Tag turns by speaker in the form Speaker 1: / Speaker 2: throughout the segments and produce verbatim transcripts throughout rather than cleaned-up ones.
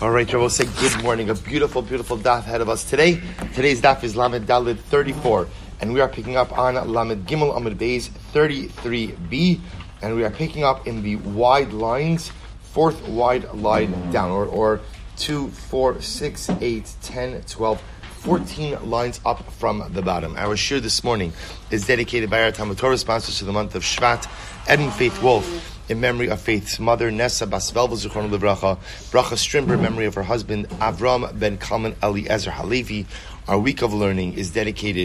Speaker 1: All right, Rabbi, say good morning. A beautiful, beautiful daf ahead of us today. Today's daf is Lamed Daled thirty-four, and we are picking up on Lamed Gimel Amud Beis thirty-three b, and we are picking up in the wide lines, fourth wide line down, or, or two, four, six, eight, ten, twelve, fourteen lines up from the bottom. Our shir this morning is dedicated by our Talmud Torah sponsors to the month of Shvat, Eden Faith Wolf, in memory of Faith's mother, Nessa Bas Velva Zichron Livracha, Bracha Strimber, in memory of her husband, Avram Ben Kalman Eliezer Halevi. Our week of learning is dedicated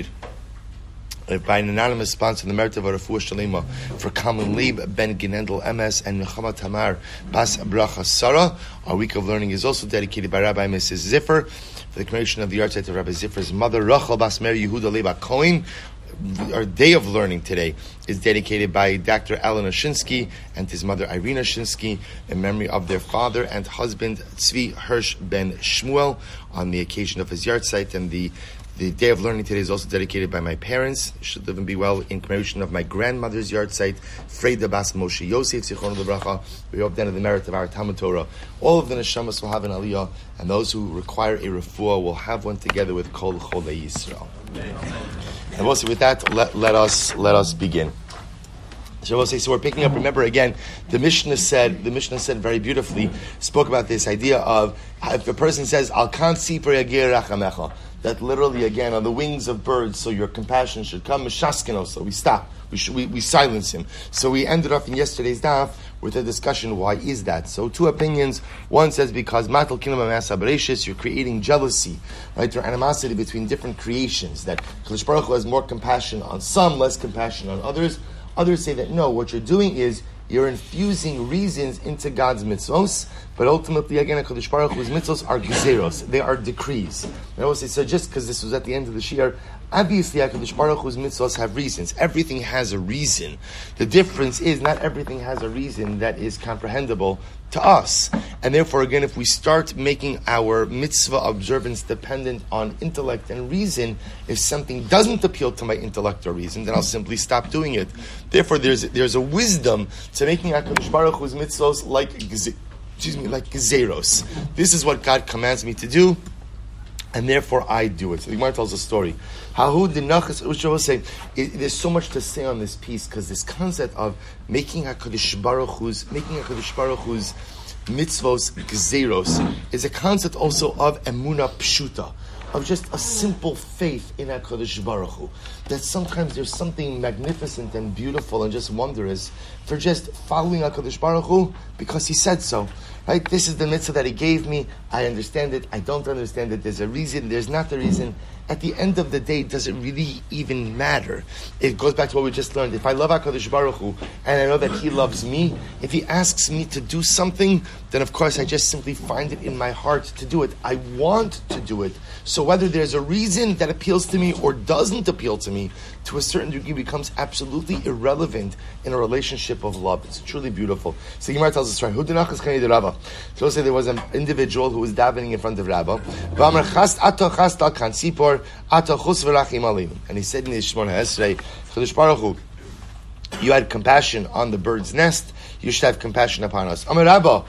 Speaker 1: by an anonymous sponsor, the merit of Refuah Shalema, for Kalman Leib Ben Ginendel M S and Nechama Tamar Bas Bracha Sarah. Our week of learning is also dedicated by Rabbi Missus Ziffer for the commemoration of the yahrzeit of Rabbi Ziffer's mother, Rachel Bas Mary Yehuda Leba Cohen. Our day of learning today is dedicated by Doctor Alan Oshinsky and his mother Irina Oshinsky in memory of their father and husband Tzvi Hirsch Ben Shmuel on the occasion of his yahrzeit. And the The day of learning today is also dedicated by my parents. Should live and be well in commemoration of my grandmother's yahrzeit, Freida Bas Moshe Yosef Zichron Livracha. We hope then of the merit of our Talmud Torah, all of the neshamas will have an aliyah, and those who require a refuah will have one together with Kol Cholei Yisrael. And also with that, let, let us let us begin. So we'll say, so we're picking up. Remember again, the Mishnah said, the Mishnah said very beautifully, spoke about this idea of if a person says, "Al kan sipur yagir rachamecha," that literally again on the wings of birds, so your compassion should come. Mishaskin, so we stop, we, should, we we silence him. So we ended off in yesterday's daf with a discussion. Why is that? So two opinions. One says because matal kinam amasa bereshis, you're creating jealousy, right? Or animosity between different creations. That Kadosh Baruch Hu has more compassion on some, less compassion on others. Others say that no, what you're doing is you're infusing reasons into God's mitzvos, but ultimately, again, HaKadosh Baruch Hu's mitzvos are gezeros. They are decrees. I always say, so just because this was at the end of the shiur, obviously HaKadosh Baruch Hu's mitzvos have reasons. Everything has a reason. The difference is not everything has a reason that is comprehensible to us. And therefore, again, if we start making our mitzvah observance dependent on intellect and reason, if something doesn't appeal to my intellect or reason, then I'll simply stop doing it. Therefore, there's there's a wisdom to making HaKadosh Baruch Hu's mitzvos like excuse me, like gezeros. This is what God commands me to do, and therefore I do it. So the Gemara tells a story. Hahu dinachas, which I will say, there's so much to say on this piece because this concept of making HaKadosh Baruch Hu's making HaKadosh Baruch Hu's mitzvos gezeros is a concept also of emuna pshuta, of just a simple faith in HaKadosh Baruch Hu. That sometimes there's something magnificent and beautiful and just wondrous for just following HaKadosh Baruch Hu because He said so. Right? This is the mitzvah that He gave me. I understand it. I don't understand it. There's a reason. There's not a reason. At the end of the day, does it really even matter? It goes back to what we just learned. If I love HaKadosh Baruch Hu, and I know that He loves me, if He asks me to do something, then of course I just simply find it in my heart to do it. I want to do it. So whether there's a reason that appeals to me or doesn't appeal to me, to a certain degree becomes absolutely irrelevant in a relationship of love. It's truly beautiful. So Gemara tells us, right? So let's say there was an individual who was davening in front of Rabbah, and he said in his Shemona Esrei, Kadosh Baruch Hu, you had compassion on the bird's nest, you should have compassion upon us. Amar Rabbah,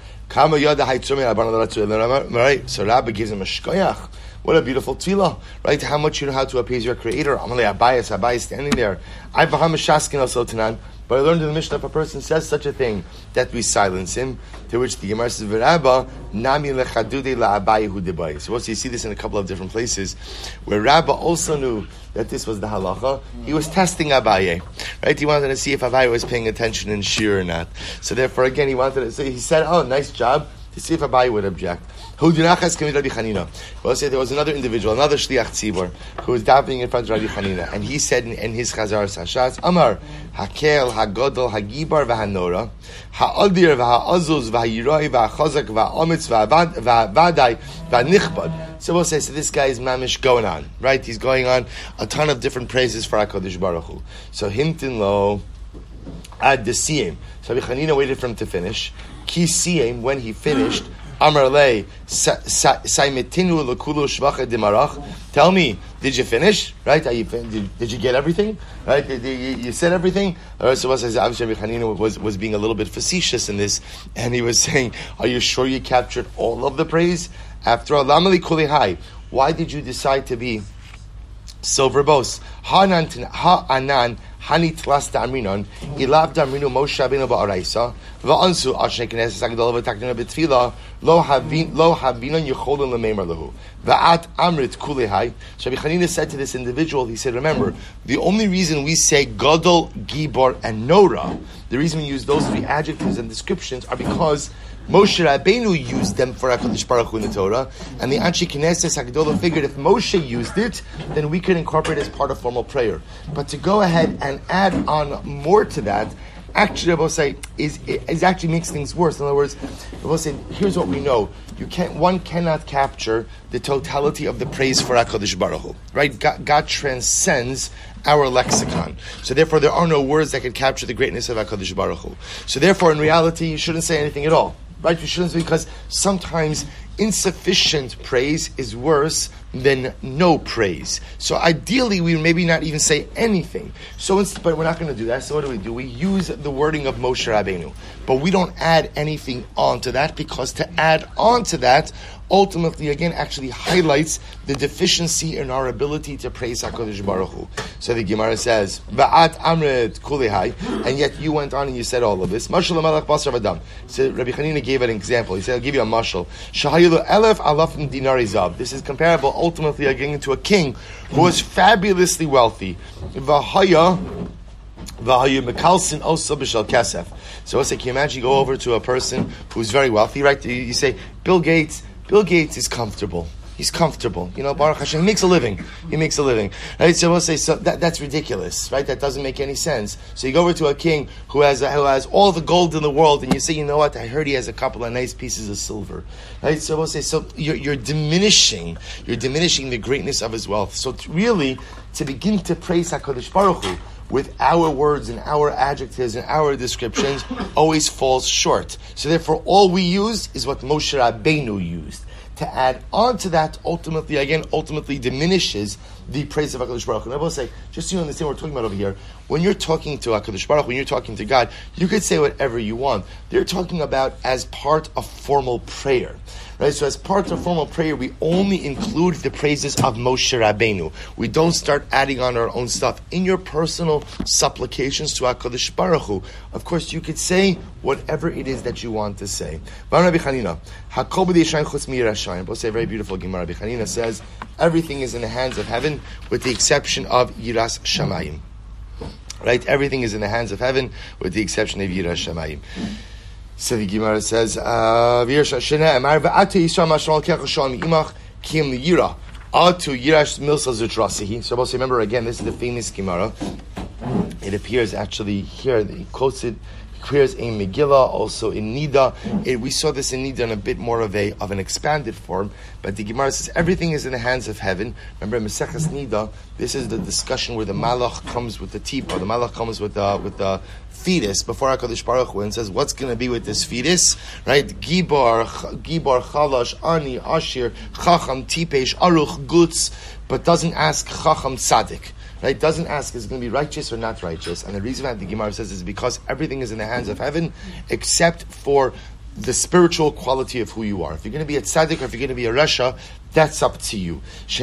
Speaker 1: right? So Rabbah gives him a shkoyach. What a beautiful tefillah, right? How much you know how to appease your Creator. Amalei Abayas, Abayas standing there. I baham shaskin also tanan. But I learned in the Mishnah, if a person says such a thing, that we silence him. To which the Gemara says, "V'Rabba nami lechadude la'abayihu debai." So also you see this in a couple of different places, where Rabbah also knew that this was the halacha. He was testing Abaye, right? He wanted to see if Abaye was paying attention in shir or not. So therefore, again, he wanted to say, he said, "Oh, nice job," to see if Abaye would object. Well, say there was another individual, another shliach tzibur, who was davening in front of Rabbi Chanina, and he said in, in his Chazar Sashas, Amar, Hakel, Hagodol, Hagibar, Vahanora, Ha'adir, Vaha'azuz, Vahirai, Vahachazak, Vahamitz, Vahadai, Vahnichbad. So we'll say, so this guy is mamish going on, right? He's going on a ton of different praises for HaKadosh Baruch Hu. So Hintin Lo, Ad Desiyim. So Rabbi Chanina waited for him to finish. Ki Siyim, when he finished, Amar Le, Saimetinu Lekulu Shvacha Dimarach. Tell me, did you finish? Right? Are you, did, did you get everything? Right? Did, did you, you said everything? Or so obviously Rabbi Hanina was, was being a little bit facetious in this, and he was saying, are you sure you captured all of the praise? After all, Lamali Kulihai, why did you decide to be so verbose? Ha-anan, Hani tlas da'amrinon, ilav da'amrinu Moshe Rabbeinu ba'araisa, va'ansu ashnei knesses hagdola v'takdina b'tfila, lo havin lo havinon yecholin l'meimer lehu, va'at amrit kulehai. So Rabbi Hanina said to this individual, he said, remember, the only reason we say gadol, gibor, and nora, the reason we use those three adjectives and descriptions are because Moshe Rabbeinu used them for HaKadosh Baruch Hu in the Torah, and the Anshe Knesses HaGedolah figured if Moshe used it, then we could incorporate it as part of formal prayer. But to go ahead and add on more to that, actually, I will say, is, is actually makes things worse. In other words, I will say, here's what we know. You can't, one cannot capture the totality of the praise for HaKadosh Baruch Hu, right? God, God transcends our lexicon. So therefore, there are no words that can capture the greatness of HaKadosh Baruch Hu. So therefore, in reality, you shouldn't say anything at all. Right? You shouldn't, because sometimes insufficient praise is worse than no praise. So ideally, we maybe not even say anything. So, but we're not going to do that. So what do we do? We use the wording of Moshe Rabbeinu, but we don't add anything onto that, because to add onto that ultimately, again, actually highlights the deficiency in our ability to praise HaKadosh Baruch Hu. So the Gemara says, "Va'at amret kulehai," and yet you went on and you said all of this. Mashal Malach Basar Vadam. So Rabbi Hanina gave an example. He said, "I'll give you a mashal. Shahayilu elef alafim dinari zav." This is comparable, ultimately, again, to a king who was fabulously wealthy. V'haya v'haya mekalsin osa b'shal kesef. So let's say, can you imagine you go over to a person who's very wealthy, right? You, you say, Bill Gates. Bill Gates is comfortable. He's comfortable. You know, Baruch Hashem, he makes a living. He makes a living. Right? So we'll say, so that, that's ridiculous, right? That doesn't make any sense. So you go over to a king who has who has all the gold in the world, and you say, you know what? I heard he has a couple of nice pieces of silver. Right? So we'll say, so you're, you're diminishing, you're diminishing the greatness of his wealth. So to really, to begin to praise HaKadosh Baruch Hu with our words and our adjectives and our descriptions always falls short. So therefore, all we use is what Moshe Rabbeinu used. To add on to that, ultimately, again, ultimately diminishes the praise of HaKadosh Baruch Hu. And I will say, just so you understand what we're talking about over here, when you're talking to HaKadosh Baruch Hu, when you're talking to God, you could say whatever you want. They're talking about as part of formal prayer. Right? So as part of formal prayer, we only include the praises of Moshe Rabbeinu. We don't start adding on our own stuff. In your personal supplications to HaKadosh Baruch Hu, of course, you could say whatever it is that you want to say. Rabbi Chanina, say a very beautiful Gemara. Rabbi Chanina says, everything is in the hands of heaven with the exception of Yiras Shamayim. Right? Everything is in the hands of heaven with the exception of Yiras Shamayim. So the Gemara says, uh, so also remember again, this is the famous Gemara. It appears actually here, he quotes it, it appears in Megillah, also in Nida. It, we saw this in Nida in a bit more of a of an expanded form, but the Gemara says everything is in the hands of heaven. Remember in Maseches Nida, this is the discussion where the Malach comes with the tipa, the Malach comes with the with the fetus before HaKadosh Baruch Hu and says, what's going to be with this fetus? Right? Gibar, Gibar, Chalash, Ani, Ashir, Chacham, Tipesh, Aruch, Gutz, but doesn't ask Chacham Tzadik. Right? Doesn't ask, is it going to be righteous or not righteous? And the reason that the Gemara says is because everything is in the hands of heaven except for the spiritual quality of who you are. If you're going to be a tzaddik or if you're going to be a rasha, that's up to you.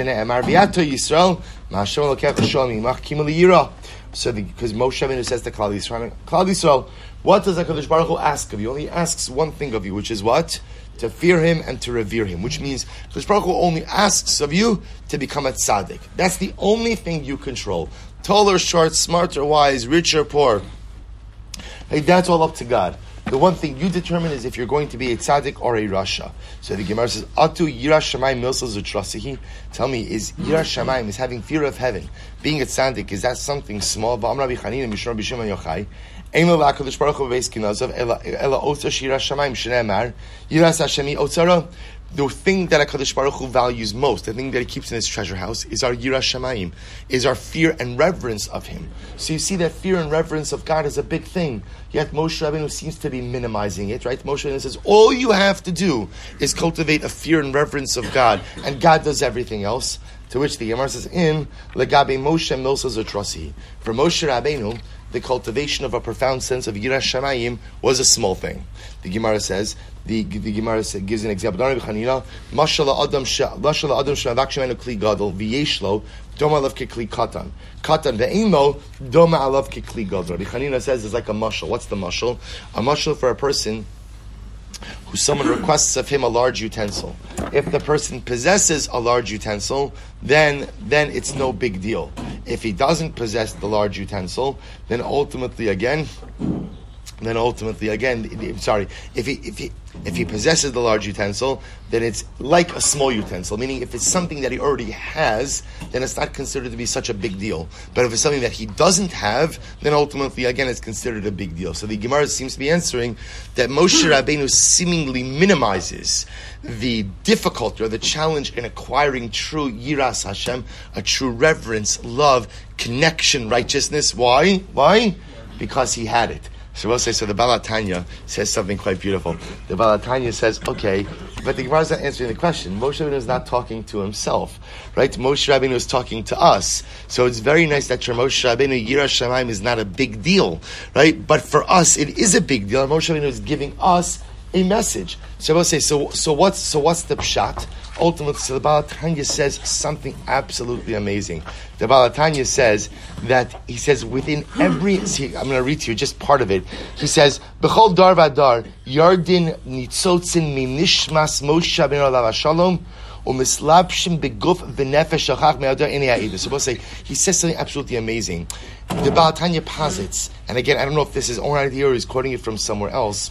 Speaker 1: So, because Moshe Rabbeinu says to Klal Yisrael, Klal Yisrael, what does HaKadosh Baruch Hu ask of you? Only asks one thing of you, which is what? To fear Him and to revere Him. Which means HaKadosh Baruch Hu only asks of you to become a tzaddik. That's the only thing you control. Tall or short, smart or wise, rich or poor. Hey, that's all up to God. The one thing you determine is if you're going to be a tzaddik or a rasha. So the Gemara says, Atu Yiras Shamayim milsal zutrasihi. Tell me, is Yiras Shamayim, is having fear of heaven, being a tzaddik, is that something small? Ba'am Rabbi Chanina Mishra B'Shimon Yochai. Ein lo la'akadosh baruch hu b'beis kinazav ela otza shiras shamayim shneimar Yiras Hashemi otzara. The thing that HaKadosh Baruch Hu values most, the thing that He keeps in His treasure house, is our Yiras Shamayim, is our fear and reverence of Him. So you see that fear and reverence of God is a big thing. Yet Moshe Rabbeinu seems to be minimizing it, right? Moshe Rabbeinu says, all you have to do is cultivate a fear and reverence of God, and God does everything else. To which the Gemara says, in legabe Moshe milsa zotrosi. For Moshe Rabbeinu, the cultivation of a profound sense of Yiras Shamayim was a small thing. The Gemara says, the, the Gemara gives an example. Mashallah adam mashallah adam shavakshemenu kli gadol v'yeshlo doma alav kekli katan katan ve'imo doma alav kekli gadol. Rabbi Chanina says it's like a mashal. What's the mashal? A mashal for a person who someone requests of him a large utensil. If the person possesses a large utensil, then then it's no big deal. If he doesn't possess the large utensil, then ultimately again, then ultimately again, sorry, if he if he if he possesses the large utensil, then it's like a small utensil. Meaning, if it's something that he already has, then it's not considered to be such a big deal. But if it's something that he doesn't have, then ultimately again it's considered a big deal. So the Gemara seems to be answering that Moshe Rabbeinu seemingly minimizes the difficulty or the challenge in acquiring true Yiras Hashem, a true reverence, love, connection, righteousness. Why? Why? Because he had it. So we'll say, so the Baal HaTanya says something quite beautiful. The Baal HaTanya says, okay, but the Gemara is not answering the question. Moshe Rabbeinu is not talking to himself, right? Moshe Rabbeinu is talking to us. So it's very nice that your Moshe Rabbeinu, Yiras Shamayim, is not a big deal, right? But for us, it is a big deal. Moshe Rabbeinu is giving us a message. So we'll say, so so what's so what's the pshat? Ultimately, so the Baal HaTanya says something absolutely amazing. The Baal HaTanya says that, he says, within every, see, I'm going to read to you just part of it. He says, B'chol dar v'adar, yardin nitzotzin mi nishmas Moshe Rabbeinu alav hashalom, u'mislabshim beguf v'nefesh shachach me'adar inei ha'ida. So we'll say, he says something absolutely amazing. The Baal HaTanya posits, and again, I don't know if this is own idea or he's quoting it from somewhere else,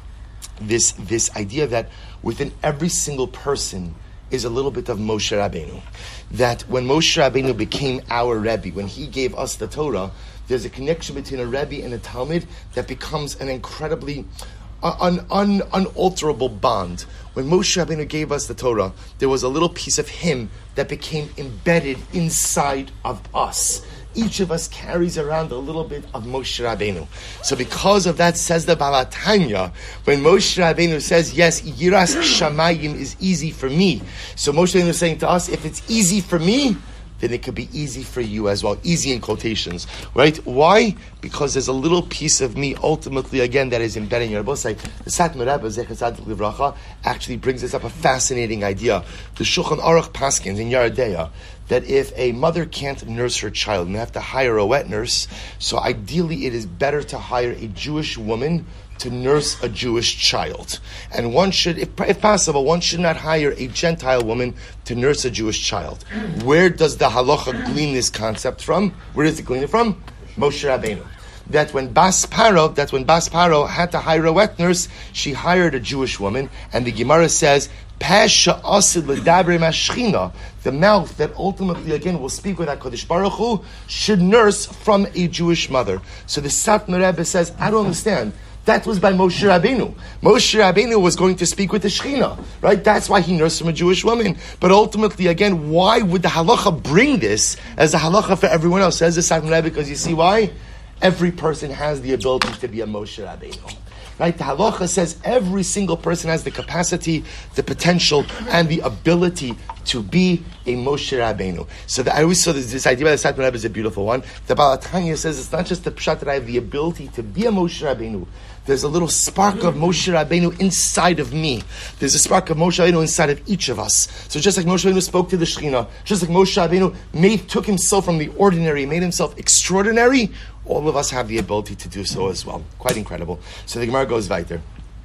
Speaker 1: this, this idea that within every single person is a little bit of Moshe Rabbeinu. That when Moshe Rabbeinu became our Rebbe, when he gave us the Torah, there's a connection between a Rebbe and a Talmud that becomes an incredibly uh, un, un, unalterable bond. When Moshe Rabbeinu gave us the Torah, there was a little piece of him that became embedded inside of us. Each of us carries around a little bit of Moshe Rabbeinu. So because of that, says the Baal HaTanya, when Moshe Rabbeinu says, yes, Yiras Shamayim is easy for me. So Moshe Rabbeinu is saying to us, if it's easy for me, then it could be easy for you as well. Easy in quotations, right? Why? Because there's a little piece of me, ultimately, again, that is embedded in your Rebbe. The Satmar Rebbe, Zecher Tzadik Livracha, actually brings us up a fascinating idea. The Shulchan Aruch Paskins in Yaradeya, that if a mother can't nurse her child and they have to hire a wet nurse, so ideally it is better to hire a Jewish woman to nurse a Jewish child. And one should, if, if possible, one should not hire a Gentile woman to nurse a Jewish child. Where does the halacha glean this concept from? Where does it glean it from? Moshe Rabbeinu. That when Bas Paro, that when Bas Paro had to hire a wet nurse, she hired a Jewish woman, and the Gemara says, Pasha asid l'dabre mashchina, the mouth that ultimately again will speak with HaKadosh Baruch Hu, should nurse from a Jewish mother. So the Satmar Rebbe says, I don't understand. That was by Moshe Rabbeinu. Moshe Rabbeinu was going to speak with the Shechina, right? That's why he nursed from a Jewish woman. But ultimately, again, why would the halacha bring this as a halacha for everyone else? Says the Satmar Rebbe, because you see why? Every person has the ability to be a Moshe Rabbeinu. Right? The halacha says every single person has the capacity, the potential, and the ability to be a Moshe Rabbeinu. So the, I always saw this, this idea by the Satmar Rebbe is a beautiful one. The Baal HaTanya says it's not just the pshat that I have the ability to be a Moshe Rabbeinu. There's a little spark of Moshe Rabbeinu inside of me. There's a spark of Moshe Rabbeinu inside of each of us. So just like Moshe Rabbeinu spoke to the Shechina, just like Moshe Rabbeinu made, took himself from the ordinary, made himself extraordinary, all of us have the ability to do so as well. Quite incredible. So the Gemara goes weiter.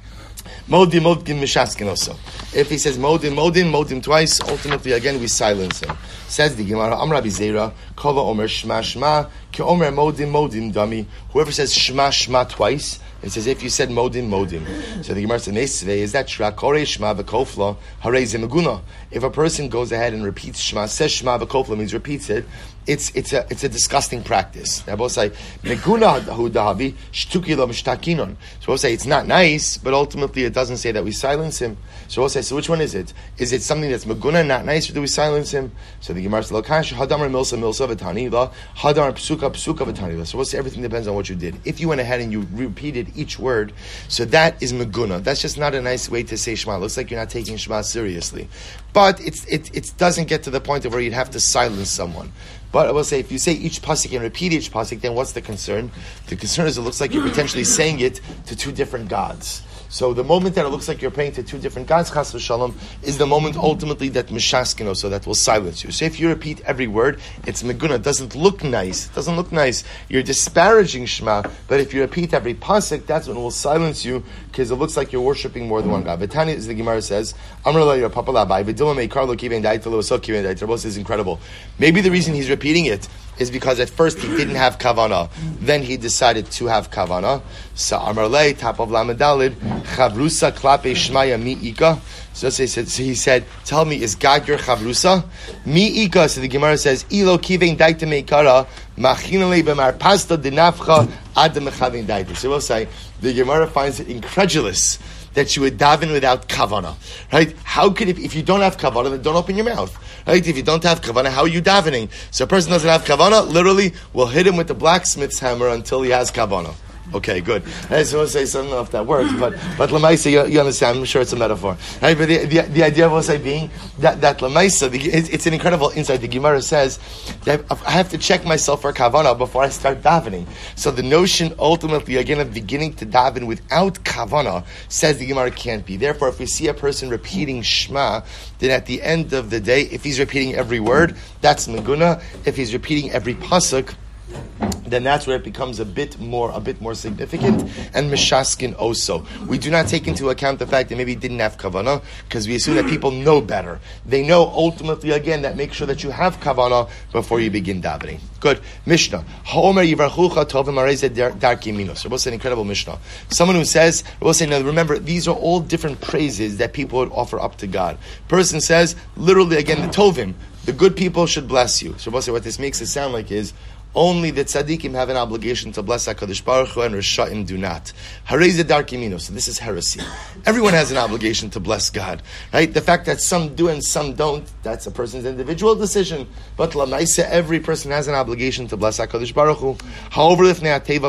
Speaker 1: Modim, modim, mishaskin also. If he says modim, modim, modim twice, ultimately again we silence him. Says the Gemara, Am Rabbi Zera, Kova Omer Shma Shma, Ki Omer modim, modim dami. Whoever says Shma Shma twice, it says if you said modim, modim. So the Gemara says, is that Shra Kore Shma v'Kofla Harei Zemeguna? If a person goes ahead and repeats Shma, says Shma v'Kofla, means repeats it, it's it's a it's a disgusting practice. They both say Meguna hu dahavi shtuki lo mishtakinon. So we'll say it's not nice, but ultimately it doesn't say that we silence him. So we'll say, so which one is it? Is it something that's Meguna, not nice, or do we silence him? So the Gemara says, Lokash hadamar milsa milsa v'tanila, hadamar psuka psuka v'tanila. So we'll say everything depends on what you did. If you went ahead and you repeated each word. So that is meguna. That's just not a nice way to say Shema. It looks like you're not taking Shema seriously. But it's, it, it doesn't get to the point of where you'd have to silence someone. But I will say, if you say each pasuk and repeat each pasuk, then what's the concern? The concern is it looks like you're potentially saying it to two different gods. So the moment that it looks like you're praying to two different gods, chas v'shalom, is the moment ultimately that mishaskin, so that will silence you. So if you repeat every word, it's meguna. It doesn't look nice. It doesn't look nice. You're disparaging Shema. But if you repeat every pasuk, that's when it will silence you, because it looks like you're worshiping more than one God. V'tani, as the Gemara says, Amar lo yirah papa labai, v'dilma meikar lo kivein daita lo so kivein daita. This is incredible. Maybe the reason he's repeating it is because at first he didn't have kavana, then he decided to have kavana. So Amar le, top of Lamed Daled, chavrusa klape shmaya mi'ika. So he said, so he said, tell me, is God your chavrusa? Mi'ika, so the Gemara says, ilo kivein daita meikara, machinale b'mar pasta dinafcha adam mechavein daita. So we'll say, the Gemara finds it incredulous that you would daven without kavana, right? How could, if, if you don't have kavana, then don't open your mouth, right? If you don't have kavana, how are you davening? So a person doesn't have kavana, literally, we'll hit him with the blacksmith's hammer until he has kavana. Okay, good. I just want to say something, I don't know if that works, but but Lamaisa, you, you understand. I'm sure it's a metaphor, right? But the the, the idea of what I being that that Lamaisa, it's, it's an incredible insight. The Gemara says that I have to check myself for kavana before I start davening. So the notion, ultimately, again, of beginning to daven without kavana, says the Gemara can't be. Therefore, if we see a person repeating Shema, then at the end of the day, if he's repeating every word, that's meguna. If he's repeating every pasuk, then that's where it becomes a bit more, a bit more significant, and mishaskin also. We do not take into account the fact that maybe he didn't have kavana, because we assume that people know better. They know ultimately, again, that make sure that you have kavana before you begin davening. Good. Mishnah. Ha'omer yivarchucha tovim arezeh darki minos. We'll say an incredible Mishnah. Someone who says, we'll say, now remember, these are all different praises that people would offer up to God. Person says, literally, again, the tovim, the good people should bless you. So we'll say what this makes it sound like is, only the tzaddikim have an obligation to bless HaKadosh Baruch Hu, and Risha'im do not. Harei darki mino. So this is heresy. Everyone has an obligation to bless God, right? The fact that some do and some don't, that's a person's individual decision. But lamaisa, every person has an obligation to bless HaKadosh Baruch Hu. However, if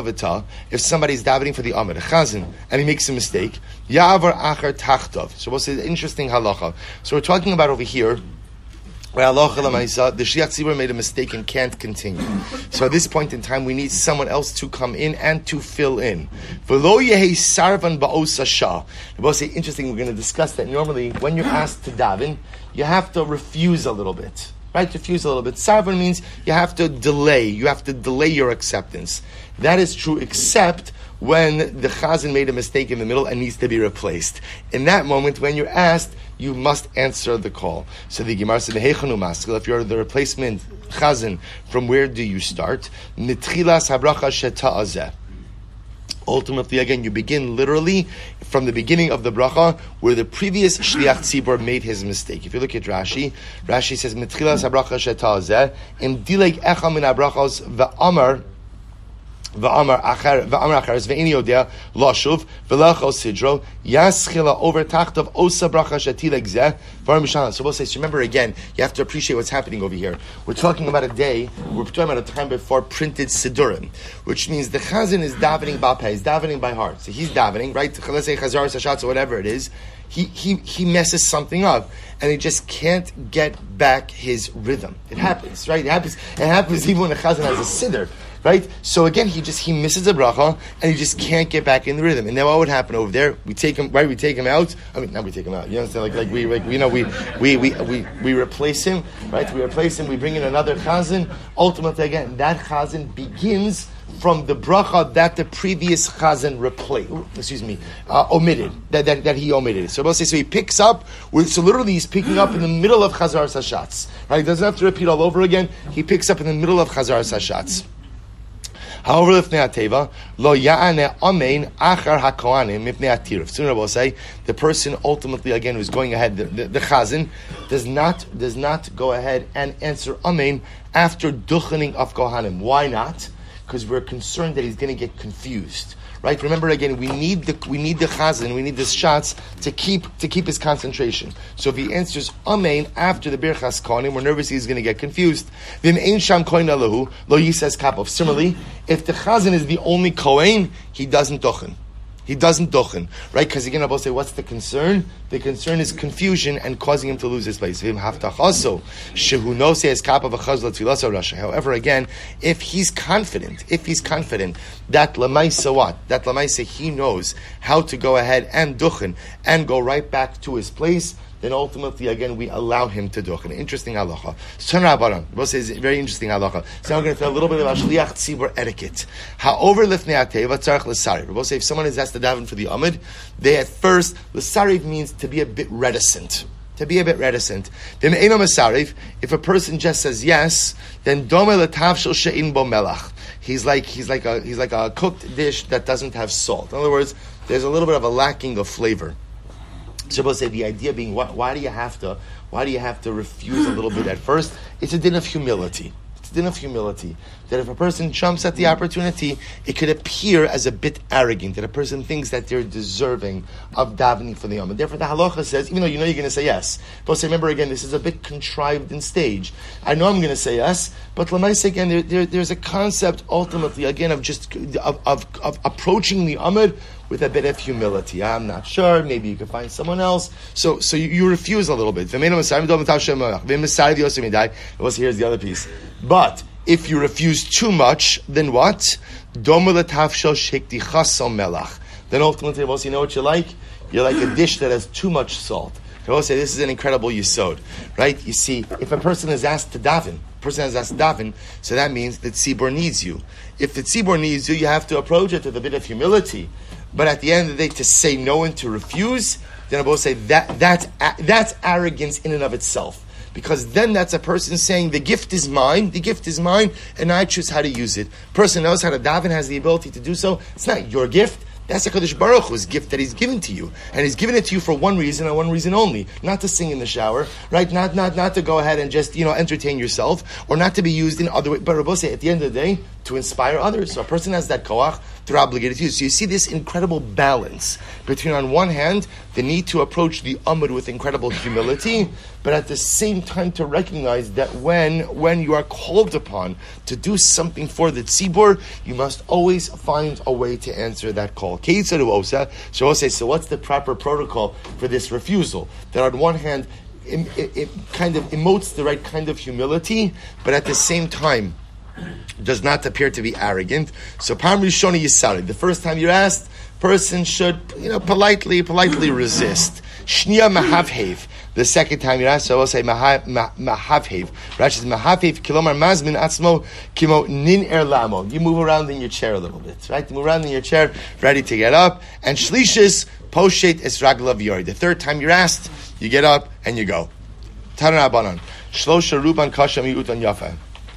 Speaker 1: if somebody's davening for the Amid, a chazan, and he makes a mistake, ya'avar achar tachtov. So we'll say the interesting halacha. So we're talking about over here, where Allah the Shliach Tzibur made a mistake and can't continue. So at this point in time, we need someone else to come in and to fill in. V'lo yehi sarvan ba'os hashah. We'll say, interesting, we're going to discuss that. Normally, when you're asked to daven, you have to refuse a little bit. Right? Refuse a little bit. Sarvan means you have to delay. You have to delay your acceptance. That is true, except when the chazan made a mistake in the middle and needs to be replaced. In that moment, when you're asked, you must answer the call. So the Gemara said, if you're the replacement chazan, from where do you start? Ultimately, again, you begin literally from the beginning of the bracha, where the previous Shliach Tzibor made his mistake. If you look at Rashi, Rashi says, Mitchilas habracha sheta'azeh, im dilek echa min habrachos v'amar, V'amar achar v'amar acharis ve'ini yodea lashuv v'lachol sidro yaschila over tachtov osa bracha shetilek zeh v'ar mishana. So we'll say, so remember again, you have to appreciate what's happening over here. We're talking about a day, we're talking about a time before printed sidurim, which means the chazan is davening bapeh, he's davening by heart. So he's davening, right? Let's say chazar sashatz or whatever it is. He, he he messes something up, and he just can't get back his rhythm. It happens, right? It happens. It happens even when a chazan has a siddur. Right? So again, he just, he misses a bracha, and he just can't get back in the rhythm. And then what would happen over there? We take him, right? We take him out. I mean, not we take him out. You understand? Like, like we, like, you know, we, we, we, we, we replace him, right? We replace him, we bring in another chazan. Ultimately, again, that chazan begins from the bracha that the previous chazan replaced, excuse me, uh, omitted, that, that, that he omitted. So we'll say, so he picks up, with, so literally he's picking up in the middle of chazar sashatz. Right? He doesn't have to repeat all over again. He picks up in the middle of chazar sashatz. However, if ne'ateva lo ya'ane amein achar hakohanim if ne'atiruf. Sooner we'll say the person ultimately again who's going ahead, the, the, the chazan does not does not go ahead and answer amein after duchening of kohanim. Why not? Because we're concerned that he's going to get confused. Right? Remember again, we need the we need the chazan, we need the shots to keep to keep his concentration. So if he answers amen after the birchas kohanim, we're nervous he's going to get confused. Vim ein sham kohen alahu lo yisas kapov. Similarly, if the chazan is the only kohen, he doesn't tochen. He doesn't duchen, right? Because again, I will say, what's the concern? The concern is confusion and causing him to lose his place. However, again, if he's confident, if he's confident that lamaisa what? That lamaisa he knows how to go ahead and duchen and go right back to his place, then ultimately, again, we allow him to duchen. Interesting halacha. So now says very interesting halacha. So now we're going to tell a little bit about shliach tzibur etiquette. However, lifnei ateva tzarich l'sariv. We'll say if someone is asked to daven for the amud, they at first l'sariv means to be a bit reticent. To be a bit reticent. Then eino masariv. If a person just says yes, then dome l'tavshel she'in bo melach. He's like he's like a he's like a cooked dish that doesn't have salt. In other words, there's a little bit of a lacking of flavor. So say the idea being, why, why do you have to? Why do you have to refuse a little bit at first? It's a din of humility. It's a din of humility that if a person jumps at the opportunity, it could appear as a bit arrogant. That a person thinks that they're deserving of davening for the Yom. And therefore, the halacha says, even though you know you're going to say yes, but say, remember again, this is a bit contrived in stage. I know I'm going to say yes, but lemaisa again, there, there, there's a concept ultimately again of just of of, of approaching the Amud with a bit of humility. I'm not sure. Maybe you can find someone else. So, so you, you refuse a little bit. Well, here's the other piece. But if you refuse too much, then what? Then ultimately, well, you know what you're like? You're like a dish that has too much salt. I will say this is an incredible yisod, right? You see, if a person is asked to daven, a person is asked to daven, so that means that tzibur needs you. If the tzibur needs you, you have to approach it with a bit of humility. But at the end of the day, to say no and to refuse, then I will say that that's that's arrogance in and of itself. Because then that's a person saying, the gift is mine, the gift is mine, and I choose how to use it. Person knows how to daven, has the ability to do so. It's not your gift. That's a HaKadosh Baruch Hu's gift that He's given to you. And He's given it to you for one reason and one reason only. Not to sing in the shower, right? Not not not to go ahead and just, you know, entertain yourself, or not to be used in other ways. But Rabbi say, at the end of the day, to inspire others. So a person has that koach, they're obligated to use. So you see this incredible balance between, on one hand, the need to approach the Amud with incredible humility, but at the same time to recognize that when when you are called upon to do something for the tzibur, you must always find a way to answer that call. So what's the proper protocol for this refusal? That on one hand, it, it, it kind of emotes the right kind of humility, but at the same time, does not appear to be arrogant. So Pam Rishoni Yisari, the first time you're asked, person should, you know, politely, politely resist. Shnia Mahavhev. The second time you're asked, so I will say Mahavhev. Rashi says Mahavhev kilomar mazmin atzmo kimo nin er lamo. You move around in your chair a little bit, right? You move around in your chair, ready to get up. And Shlishis poshet es raglav yori. The third time you're asked, you get up and you go. Tanan Abanon. Shlosha ruban kasha miutan yafa.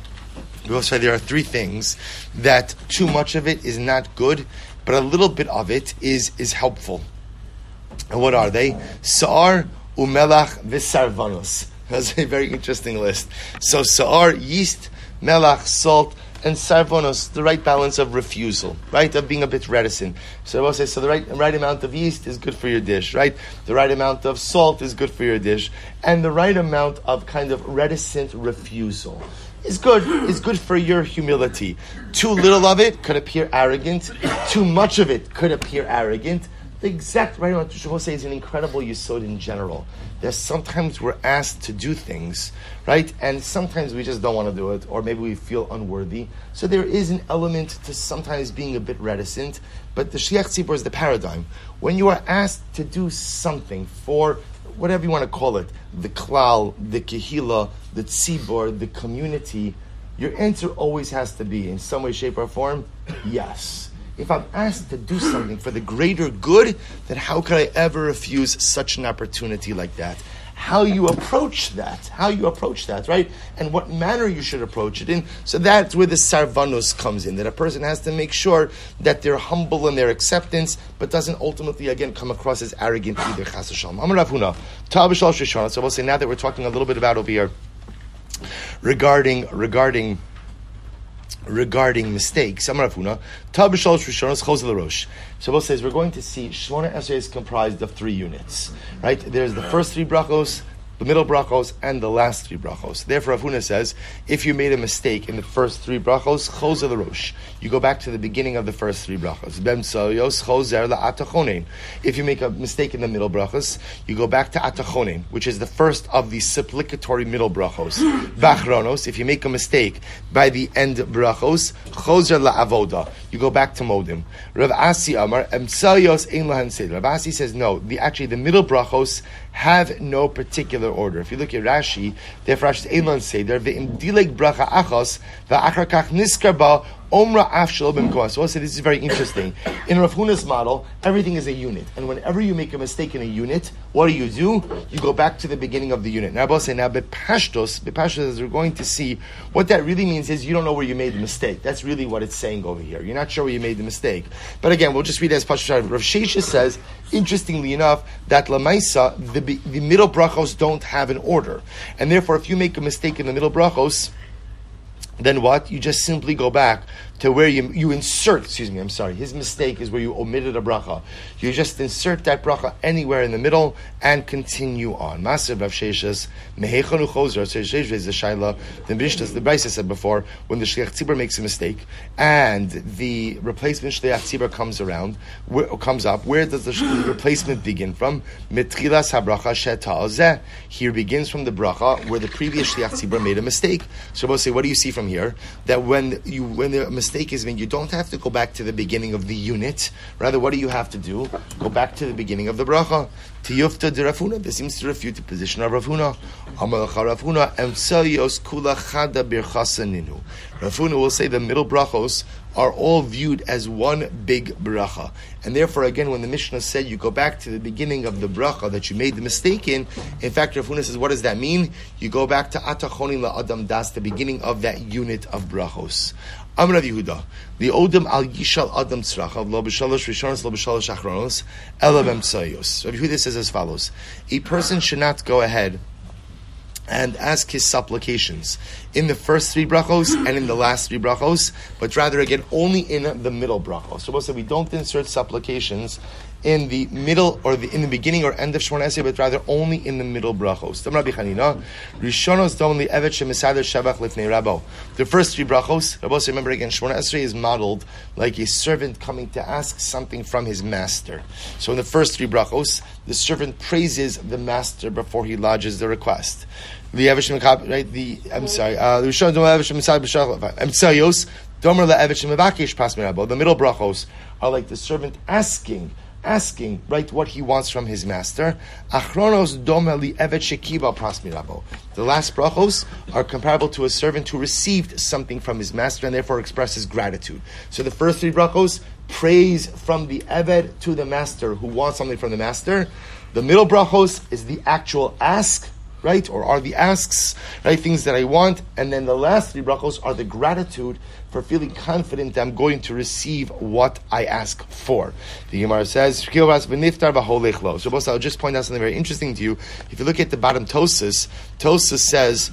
Speaker 1: We will say there are three things that too much of it is not good, but a little bit of it is is helpful. And what are they? Sa'ar, umelach, v'sarvanos. That's a very interesting list. So sa'ar, yeast, melach, salt, and sarvanos, the right balance of refusal, right? Of being a bit reticent. So I will say, so the right, right amount of yeast is good for your dish, right? The right amount of salt is good for your dish. And the right amount of kind of reticent refusal is good, is good for your humility. Too little of it could appear arrogant. Too much of it could appear arrogant. The exact right amount, I will say, is an incredible yesod in general. There's sometimes we're asked to do things, right? And sometimes we just don't want to do it, or maybe we feel unworthy. So there is an element to sometimes being a bit reticent, but the Shliach Tzibur is the paradigm. When you are asked to do something for whatever you want to call it, the klal, the kehila, the tzibur, the community, your answer always has to be, in some way, shape, or form, yes. If I'm asked to do something for the greater good, then how could I ever refuse such an opportunity like that? How you approach that, how you approach that, right? And what manner you should approach it in. So that's where the sarvanus comes in, that a person has to make sure that they're humble in their acceptance, but doesn't ultimately, again, come across as arrogant either. Chas v'shalom. Amar Rav Huna, Ta'al b'shalosh rishonos. So we'll say now that we're talking a little bit about over here regarding, regarding, regarding mistakes. Amar Rav Huna, Ta'al b'shalosh rishonos chos l'rosh. So we'll say we're going to see Shmona Esrei is comprised of three units, right? There's the first three brachos, the middle brachos, and the last three brachos. Therefore, Rav Huna says, if you made a mistake in the first three brachos, chozer l'rosh. You go back to the beginning of the first three brachos. B'emtsayos chozer la'atachonin. If you make a mistake in the middle brachos, you go back to atachonin, which is the first of the supplicatory middle brachos. B'achronos. If you make a mistake by the end brachos, chozer la'avoda. You go back to modim. Rav Asi Amar emtsayos ein lahan seder. Rav Asi says no. The actually the middle brachos have no particular order. If you look at Rashi, therefore Rashi ein lahan seder ve'im dileg bracha achos va'achar kach niskar ba Omra af shel b'mkoah. So also this is very interesting. In Rav Huna's model, everything is a unit. And whenever you make a mistake in a unit, what do you do? You go back to the beginning of the unit. Now, I will say, now, bepashtos, bepashtos, as we're going to see, what that really means is you don't know where you made the mistake. That's really what it's saying over here. You're not sure where you made the mistake. But again, we'll just read it as pashtos. Rav Sheshes says, interestingly enough, that lamaisa, the, the middle brachos don't have an order. And therefore, if you make a mistake in the middle brachos, then what? You just simply go back to where you you insert, excuse me, I'm sorry, his mistake is where you omitted a bracha. You just insert that bracha anywhere in the middle and continue on. Maser Rav Sheshes, mehechanu chozer, so Sheshes is the shaila, the Mishnah, the Brisa said before, when the Shliach Tzibur makes a mistake, and the replacement Shliach Tzibur comes around, where, comes up, where does the replacement begin from? Mitchilas habracha sheta'azeh. Here begins from the bracha where the previous Shliach Tzibur made a mistake. So we'll say, what do you see from here? That when you, when the mistake Mistake is when you don't have to go back to the beginning of the unit. Rather, what do you have to do? Go back to the beginning of the bracha. Tiyufta de Rav Huna. This seems to refute the position of Rav Huna. Amalacha Rav Huna. Emtsayos kula chada birchasaninu. Rav Huna will say the middle brachos are all viewed as one big bracha. And therefore, again, when the Mishnah said you go back to the beginning of the bracha that you made the mistake in, in fact, Rav Huna says, what does that mean? You go back to atachonin la'adam das, the beginning of that unit of brachos. Amar Rav Yehuda, the odem al yishal adam tzrachav lo b'shalosh rishonos lo b'shalosh achronos ela b'emtsayos. Rav Yehuda says as follows: a person should not go ahead and ask his supplications in the first three brachos and in the last three brachos, but rather again only in the middle brachos. So we'll say we don't insert supplications in the middle or the, in the beginning or end of Shemona Esrei, but rather only in the middle brachos. The first three brachos, Rabbi, remember again, Shemona Esrei is modeled like a servant coming to ask something from his master. So in the first three brachos, the servant praises the master before he lodges the request. The right? The I'm sorry. Uh, the middle brachos are like the servant asking. Asking, right, what he wants from his master. Achronos domeli evet shekiba prasmirabo. The last brachos are comparable to a servant who received something from his master and therefore expresses gratitude. So the first three brachos, praise from the evet to the master who wants something from the master. The middle brachos is the actual ask, right, or are the asks, right, things that I want. And then the last three brachos are the gratitude for feeling confident that I'm going to receive what I ask for. The Gemara says, so I'll just point out something very interesting to you. If you look at the bottom Tosas, Tosas says,